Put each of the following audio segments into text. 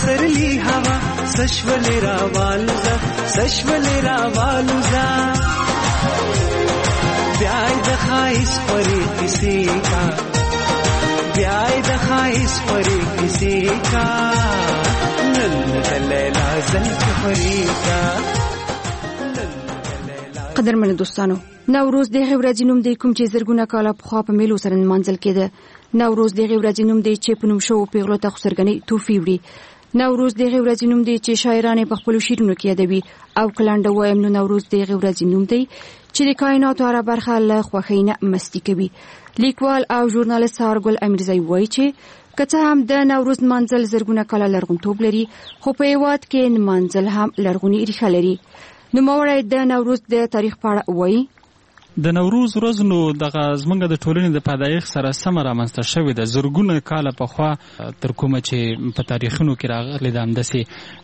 پسرلی هوا سشولی را والوزا بیای د خایس پری کسی کا بیای د خایس پری کسی کا نن دلیلا زلف پری کا. قدرمن دوستانو، نوروز دغه ورځ نوم دی کوم چې زرګونه کاله پخوا په میلو سره نمانځل کېده. نوروز دغه ورځ نوم دی چې په نوم شو پیغلو ته خسرګنۍ توفی وړي. نوروز دغه ورځ نوم دی چې شاعران په خپل شعرونو کې یادوي او کلنډه وایم نو نوروز دغه ورځ نوم دی چې د کائنات هره برخه له خوښۍ نه مستی کوي. لیکوال او ژورنالیست سهارګل امیرزی وایي چې که څه هم د نوروز نمانځل زرګونه کاله لرغونتوب لري خو په هېواد کې نمانځل هم لرغونې ریښه لري. نوموړی د نوروز د تاریخ په اړه وایي. د نوروز ورځ نو دغه زمونږ د ټولنې د پیدایښت سره سمه رامنځته شوې ده. زرګونه کاله پخوا تر کومه چې په تاریخونو کې راغلې ده همداسې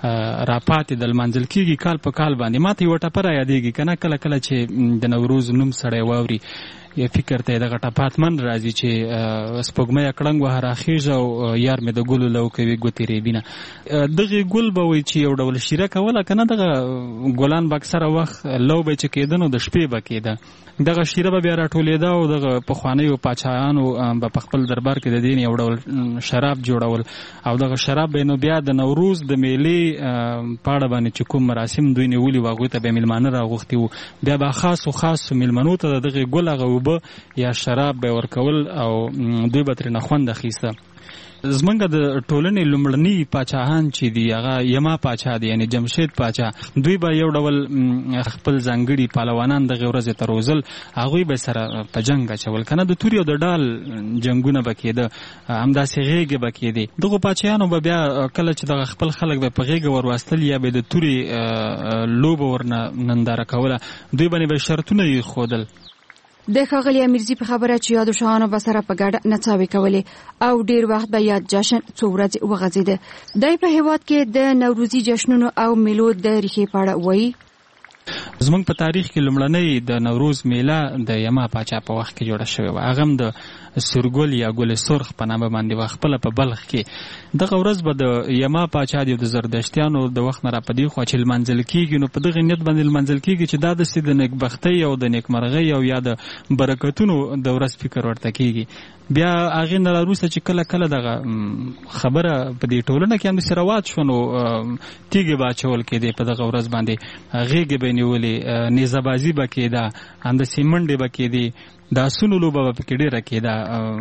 راپاتې د لمانځل کېږي کال په کال باندې. ماته یوه ټپه را یادېږي که نه کله کله چې د نوروز نوم سړی واوري فکر ته دغه ټپات من راځي چې سپوږمۍ کړنګ وهه راخیږه او یار مې د ګلو لو کوي ګوتې ریبینه. دغې ګل به وایي چې یو ډول شیره کوله که نه دغه ګلان به اکثره وخت لو به چې کېده نو د شپې به کېده. دغه شیره به بیا راټولېده او دغه پخوانیو پاچاهانو به په خپل دربار کې د دې یو ډول شراب جوړول او دغه شراب به نو بیا د نوروز د میلې په اړه باندې چې کوم مراسم دوی نیولي وو هغوی ته به میلمانه راغوښتي وو بیا به خاصو میلمنو ته د دغې ګل هغه اوبه یا شراب به ورکول او دوی به ترېنه خوند اخیسته. زمونږ د ټولنې لومړني پاچاهان چې دي هغه یما پاچا دی یعنی جمشید پاچا، دوی به یو ډول خپل ځانګړي پهلوانان دغې ورځې ته روزل، هغوی به سره په جنګ اچول که نه د تورې او د ډال جنګونه به کېده، همداسې غېږې به کېدې. دغو پاچایانو به بیا کله چې دغه خپل خلک به په غېږه ور واستل یا به د تورې لوبه ورنه ننداره کوله، دوی باندې به شرطونه یې ښودل. د ښاغلي امیرزي په خبره چې یادو شاهانو به سره په ګډه نڅاوې کولې او ډیر وخت به یاد جشن څو ورځې وغځېده. دی په هېواد کې د نوروزي جشنونو او میلو د ریښې په اړه وایي. زمونږ په تاریخ کې لومړنۍ د نوروز میله د یما پاچا په وخت کې جوړه شوې وه. هغه هم د سورګل یا ګل سرخ په نامه باندې وه. خپله په بلخ کې دغه ورځ به د یما پاچا د زردشتیانو د وخت نه راپدې خوا چې لمانځل کېږي نو په دغې نیت باندې لمانځل کېږي چې دا داسې د نیکبختۍ او د نیکمرغۍ او یا د برکتونو د ورځ فکر ورته کېږي. بیا هغې نه راوروسته چې کله کله دغه خبره په دې ټولنه کې همداسې رواج شو نو تیږې به اچول کېدې په دغه ورځ باندې، غېږې به یې نیولې، نیزهبازي به کېده، همداسې منډې به کېدې، د اسونو لوبه به پکې ډېره کېده،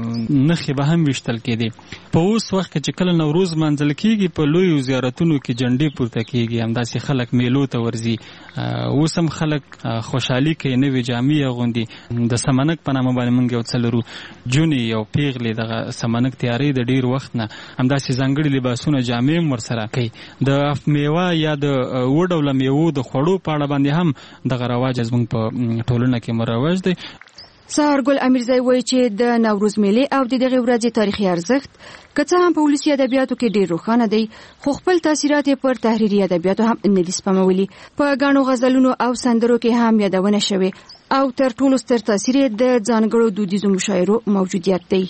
نښې به هم ویشتل کېدې. په اوس وخت کې چې کله نوروز منځل کېږي په لویو زیارتونو کې جنډې پورته کېږي، همداسې خلک میلو ته ورځي. اوس هم خلک خوشحالي کوي، نوې جامې اغوندي. د سمنک په نامه باندې موږ یو څه لرو، جونې او پیغلې دغه سمنک تیارۍ د ډېر وخت نه، همداسې ځانګړي لباسونه جامې هم ورسره کوي. د میوه یا د اوه ډوله میوو د خوړو په اړه باندې هم دغه رواج زموږ په ټولنه کې مروج دی. سهارګل امیرزی وایي چې د نوروز میلې او د دغې ورځې تاریخي ارزښت که څه هم په ولسي ادبیاتو کې ډېر روښانه دی خو خپل تاثیرات یې پر تحریري ادبیاتو هم نه دي سپمولي. په ګڼو غزلونو او سندرو کې هم یادونه شوې او تر ټولو ستر تاثیر یې د ځانګړو دودیزو مشاعرو موجودیت دی.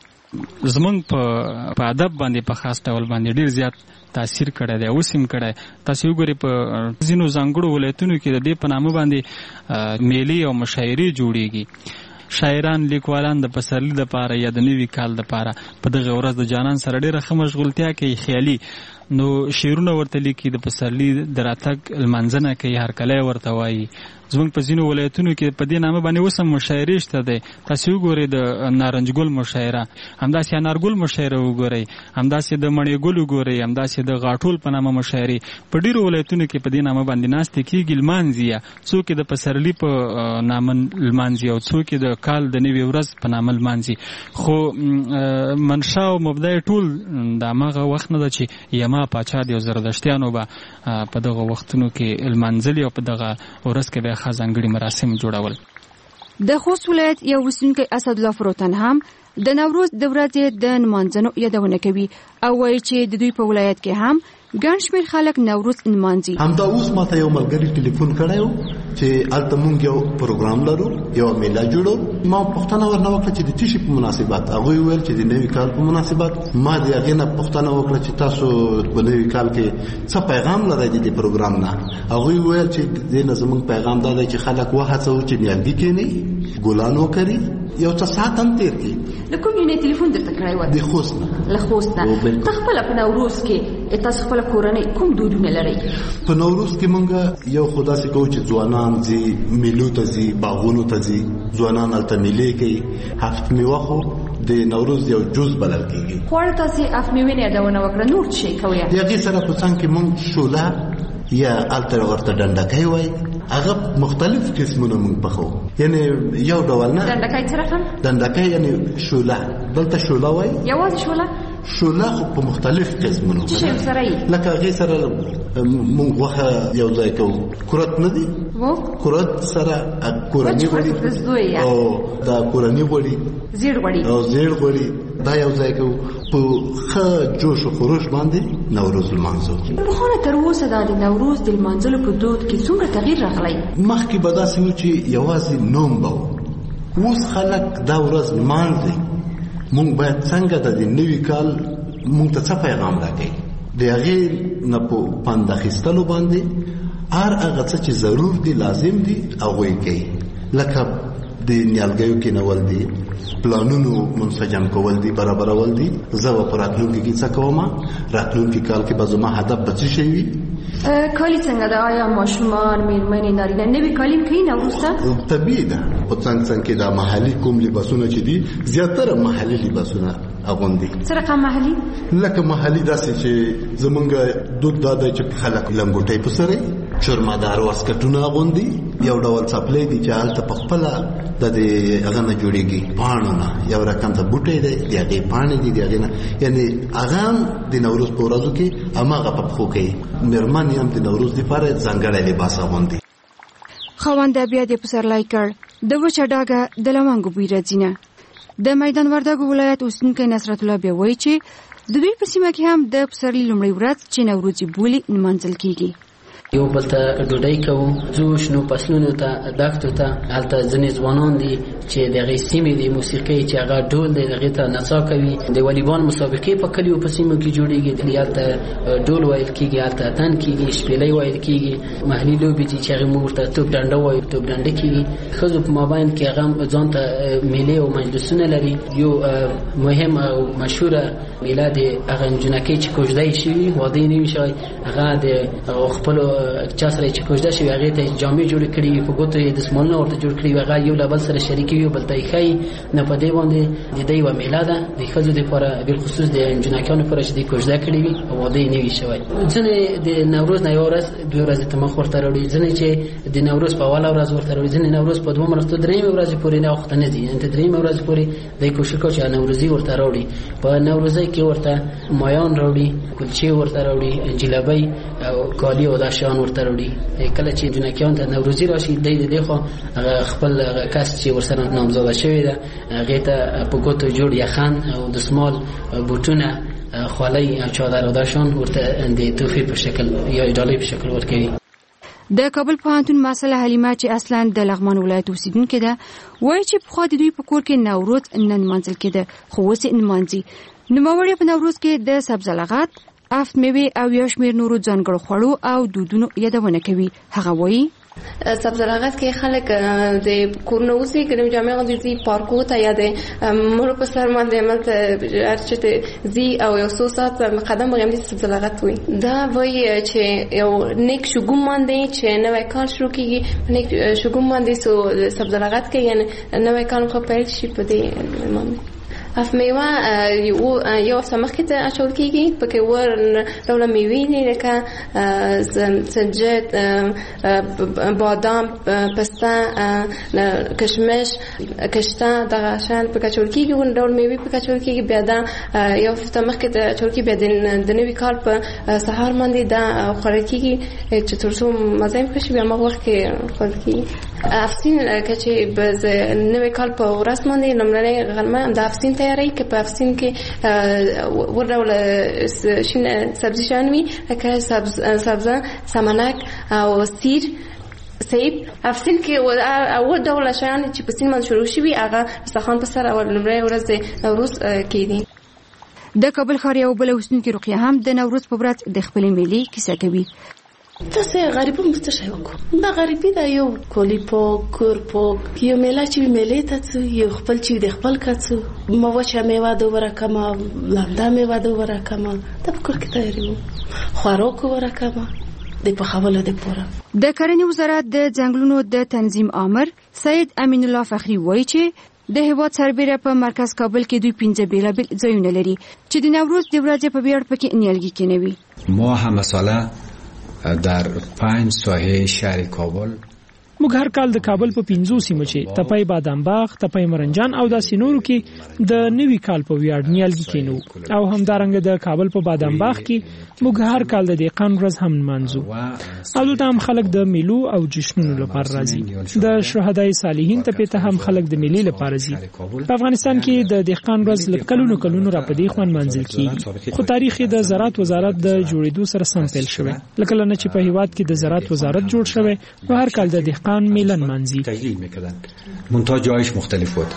زمونږ په ادب باندې په خاص ډول باندې ډېر زیات تاثیر کړی دی، اوس هم کړی. تاسې وګورئ په ځینو ځانګړو ولایتونو کې د دې په نامه باندې میلې او مشاعرې جوړېږي. شاعران لیکوالان د پسرلي دپاره یا د نوي کال دپاره په دغه ورځ د جانان سره ډېره ښه مشغولتیا کوي، خیالي نو شعرونه ورته لیکي، د پسرلي د راتګ لمانځنه کوي، هرکلی ورته وایي. زمونږ په ځینو ولایتونو کې په دې نامه باندې اوس هم مشاعرې شته دی. تاسې وګورئ د نارنج ګل مشاعره، همداسې انارګل مشاعره وګورئ، همداسې د مڼې ګل وګورئ، همداسې د غاټول په نامه مشاعرې په ډېرو ولایتونو کې په دې نامه باندې ناستې کېږي. لمانځي یا څوک د پسرلي په نامه لمانځي او څوک د کال د نوې ورځ په نامه لمانځي. خو منشا او مبدا یې ټول د هماغه وخت نه ده چې یما پاچا د زردشتیانو به په دغه وختونو کې لمانځلي او په دغه ورځ کې به خاص ځانګړي مراسم جوړول. د خوست ولایت یو اوسیدونکی اسدالله فروتن هم د نوروز د ورځې د نمانځنو یادونه کوي او وایي چې د دوی په ولایت کې هم ګڼ شمېر خلک نوروز نمانځي. همدا اوس ماته یو ملګري ټلیفون کړی و چې هلته مونږ یو پروګرام لرو، یو میله جوړو. ما پوښتنه ورنه وکړه چې د څه شي په مناسبت. هغوی وویل چې د نوي کال په مناسبت. ما د هغې نه پوښتنه وکړه چې تاسو په نوي کال کې څه پیغام لرئ د دې پروګرام نه؟ هغوی وویل چې د دې نه زموږ پیغام دا دی چې خلک وهڅوو چې نیالګي کښېني، ګلان وکري، یو څه ساعت هم تېر کړي. له کوم یې ټلیفون درته کړی و؟ د خوست نه. له خوست نه. ته خپله په نوروز کې تاسو خپله کورنۍ کوم دودونه لرئ؟ په نوروز کې مونږ یو خو داسې کوو چې ځوانان ځي میلو ته ځي، باغونو ته ځي، ځوانان هلته میلې کوي. هفت میوه خو د نوروز یو جز بلل کېږي. خواړه تاسې هفت میوې نه یادونه وکړه، نور څه شی کوئ؟ د هغې سره په څنګ کې مونږ شوله یا هلته ورته ډنډکی وایي، هغه مختلف قسمونه مونږ پخوو. یعنې یو ډول نه. ډنډکی څه رقم؟ ډنډکی یعنې شوله، دلته شوله وایي. یوازې شوله؟ شوله خو په مختلف قسمونو څه شی سره یي؟ لکه هغې سره مونږ غوښه یو ځای کوو. کورت نه دی؟ کورت سره کورني غوړي او دا کورني غوړي، زیړ غوړي او زیړ غوړي، دا یو ځای کوو. په ښه جوش و خروش باندې نوروز لمانځو. پخوانه تر اوسه دا د نوروز د لمانځلو په دود کې څومره تغییر راغلی؟ مخکې به داسې و چې یوازې نوم به و. اوس خلک دا ورځ لمانځي. مونږ باید څنګه د نوي کال مونږ ته څه پیغام راکوي، د هغې نه په پند اخیستلو باندې هر هغه څه چې ضرور دي، لازم دي، هغوی کوي. لکه د نیالګیو کېنول دي، پلانونو منسجم کول دي، برابرول دي. زه به په راتلونکي کې څه کوم، راتلونکي کال کې به زما هدف به څه شی وي. کالي څنګه ده؟ آیا ماشومان، میرمنې، نارینه نوي کالي کوي نوروز ته؟ طبیعي ده. په څنګ کې دا محلي کوم لباسونه چې دي، زیاتره محلي لباسونه اغوندي. څه رقم محلي؟ لکه محلي داسې چې زمونږ دود دا دی چې خلک لنګوټۍ په سر چرمدار واسکټونه اغوندي. یو ډول څپلۍ دي چې هلته په خپله د هغه نه جوړېږي، پاڼو نه. یو رقم ته بوټی دی، د هغې پاڼې دي، د هغې نه. یعنې هغه هم د نوروز په ورځو کې هماغه په پښو کوي. مېرمنې هم د نوروز لپاره ځانګړی لباس اغوندي. خاونده بیا دې پسرلی کړ، د وچه ډاګه د لونګو بوی راځي نه. د میدان وردګو ولایت اوسېدونکی نصرت الله بیا وایي چې د دوی په سیمه کې هم د پسرلي لومړۍ ورځ چې نوروز یې بولي نمانځل کېږي. یو بل ته ډوډۍ کوو، ځو شنو فصلونو ته، دښتو ته. هلته ځینې ځوانان دي چې د هغې سیمې د موسیقۍ چې هغه ډول دی، هغې ته نڅا کوي. د والیبال مسابقې په کلیو په سیمو کې جوړېږي، هلته ډول ویل کېږي، هلته اتن کېږي، شپېلۍ ویل کېږي. محلي لوبې دي چې هغې موږ ورته توپ ډنډه وایو، توپ ډنډه کېږي. ښځو په مابین کې هغه ځان ته میلې او مجلسونه لري. یو مهم او مشهوره میله د هغه نجونکۍ چې کوژدۍ شوي، واده یې نه وي شوی، هغه د خپلو چا سره چې کوژده شوي هغې ته جامې جوړې کړي وي، په ګوتو یې دستمالونه ورته جوړ کړي وي، هغه یو له بل سره شریکې وي، بل ته یې ښایي. نو په دې باندې د دې یوه میله ده د ښځو دپاره، بالخصوص د نجونکیانو لپاره چې دوی کوژده کړي وي او واده یې نه وي شوی. ځینې د نوروز نه یوه ورځ دوې ورځې ته مخ ورته راوړي، ځینې چې د نوروز په اوله ورځ ورته راوړي، ځینې نوروز په دومره ورځو درېیمې ورځې پورې نه وخته نه ځي. تر درېیمې ورځې پورې دوی کوشش کوي چې نوروزي ورته راوړي. په نوروزۍ کې ورته مایان راوړي، کلچې ورته راوړي، جلبۍ او کالي او دا شیان ورته راوړي. کله چې جنکیان ته نوروزي راشي، دی د دې خو خپل کس چې ورسره نامزاده شوی ده هغې ته په ګوتو جوړ یخن او دستمال، بوټونه، خولۍ او چادر او دا شیان ورته د تحفې په شکل یا ډالۍ په شکل ورکوي. د کابل پوهنتون محصله حلیمه چې اصلا د لغمان ولایت اوسیدونکې ده وایي چې پخوا د دوی په کور کې نوروز نه نمانځل کېده، خو اوس یې نمانځي. نوموړی په نوروز کې د سبزه لغت، افت میوې او یو شمېر نورو ځانګړو خوړو او دودونو یادونه کوي. هغه وایي سبزه لغت کې خلک د کورونو اوسي، ګرم جامې غوندې پارکو ته یا د مړو په سر باندې ملته هر چېرته ځي او یو څو ساعت قدم بغیم دي سبزه لغت وایي. دا وایي چې یو نیک شګوم باندې چې نوی کال شروع کېږي، نیک شګوم باندې سبزه لغت کوي، یعنې نوی کال خو پیل شي په دې باندې. اف میوه یو هفته مخکې ته اچول کېږي، پکې ور ډوله میوې دي لکه سنجد، بادام، پسته، کشمش، کشته، دغه شیان پکې اچول کېږي، ور ډول میوې پکې اچول کېږي. بیا دا یو هفته مخکې ته اچول کېږي، بیا د نوي کال په سهار باندې دا خوړل کېږي چې تر څو مزه یې ښه شي، بیا هماغه وخت کې خوړل کېږي. افسین که چې نوي کال په ورځ باندې لومړنۍ غرمه د افسین ته تیاری که په افسین کې ور ډول شین سبزیجات وي لکه سبزه سمنک او سیر سیب. افسین کې او ډول شیان چې په سین باندې شروع شوي هغه دسترخوان په سر او لومړی ورځ د نوروز کې دي. د کابل ښار یو بل اوسیدونکې رقیه هم د نوروز په ورځ د خپلې میلې کیسه کوي. تاسې غریبان به څه شی وکړو؟ دا غریبي ده، یو کولی پاک کور پاک، یو میله چې وي میلې ته ځو، یو خپل چې وي د خپل که ځو، ما وچه میوه دوباره کمه، لمده میوه دوباره کمه، دا په کور کې تیاري وو، خوراک دوباره کمه د پخولو دپاره. د کرنې وزارت د ځنګلونو د تنظیم آمر سید امین الله فخری وایي چې د هیواد سربیره په مرکز کابل کې دوی 15 بیلابیل ځایونه لري چې د نوروز د ورځې په ویاړ پکې نیالګي کینوي. ما هم مثلا در 5 ساحه شهر کابل موږ هر کال د کابل په 15 سیمو چې تپای بادام باغ، تپای مرنجان او داسې نورو کې د نوي کال په ویاړ نیالګي کینو او همدارنګه د کابل په بادام باغ کې موږ هر کال د دهقان ورځ هم نمانځو او دلته هم خلک د میلو او جشنونو لپاره راځي. د شهدای صالحین ته هم خلک د میلې لپاره ځي. په افغانستان کې د دهقان ورځ له کلونو راپدې خوان منځل کیږي، خو تاریخ د زراعت وزارت د جوړېدو سره سم پیل شوی. لکه لنه چې په هیواد کې د زراعت وزارت جوړ شوی و هر کال د دهقان میلن منځي تحلیل میکردن، منتها جایش مختلف بود.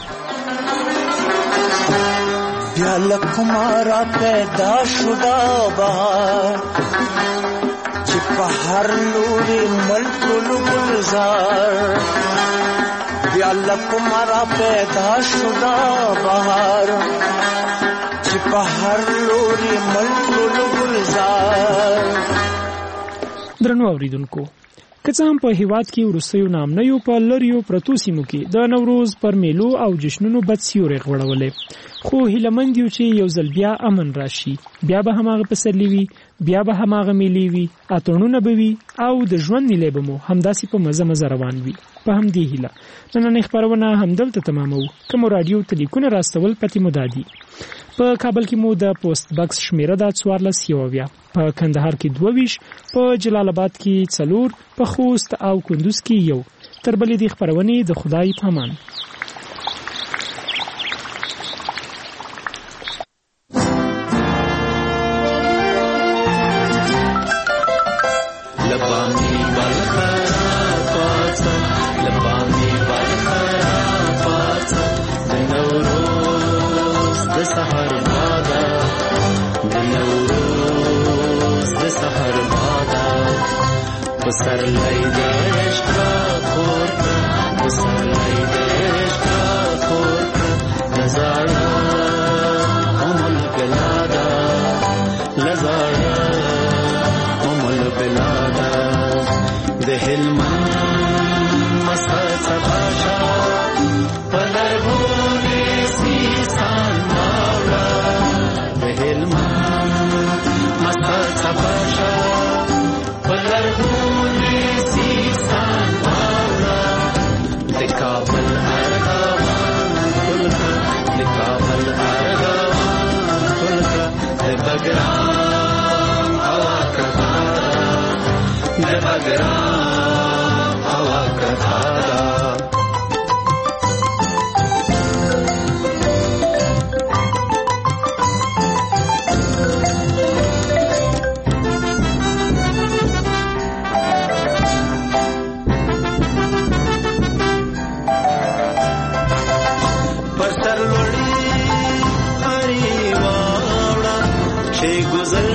بیا لکمارا پیدا شدا بهار چې په هر لوري ملک گلزار. بیا لکمارا پیدا شدا بهار چې په هر لوري ملک گلزار. درنو اوریدونکو، که څه هم په هیواد کې وروستیو نامنیو په لریو پرتو سیمو کې د نوروز پر میلو او جشنونو بد سیوري غوړولې، خو هیلمند یو چې یو ځل بیا امن راشي، بیا به هماغه پسرلی وي، بیا به هماغه میلې وي، اتڼونه به وي او د ژوند نیلې به مو همداسې په مزه روان وي. په همدې هیله نننۍ خپرونه همدلته تمامو. که مو راډیو ته لیکونه راستول پتې مو دادي. په کابل کې مو د پوسټ باکس شمیره د 14 په کندهار کې 22، په جلال آباد کې 4، په خوست او کندوز کې 1. تر بلې دې خپرونې د خدای په امان. پسرلی دشت را خورده، پسرلی دشت را خورده، لزاره ام البلاده، لزاره ام البلاده. ده هلمند مسخط باشا پلربون سیستان ماورا. ده هلمند مسخط باشا پلربون سیستان ماورا. ده کابل ارغوان کلکا، ده کابل ارغوان کلکا، ده بگرام هوا کتارا، ده بگرام هوا کتارا. गुजर